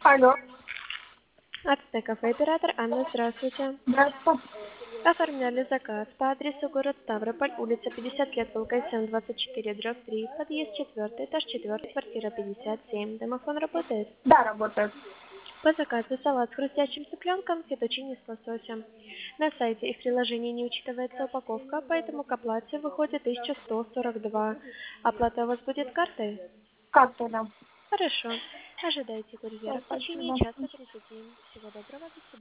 Алло. Ацтек кафе, оператор Анна, здравствуйте. Здравствуйте. Оформляли заказ по адресу город Ставрополь, улица 50 лет, Волгосян, 24/3, подъезд 4, этаж 4, квартира 57. Домофон работает? Да, работает. По заказу салат с хрустящим цыпленком, фетучини с лососем. На сайте и в приложении не учитывается упаковка, поэтому к оплате выходит 1142. Оплата у вас будет картой? Как тогда? Хорошо. Ожидайте Все, курьера в течение спасибо. часа 30. Всего доброго, до свидания.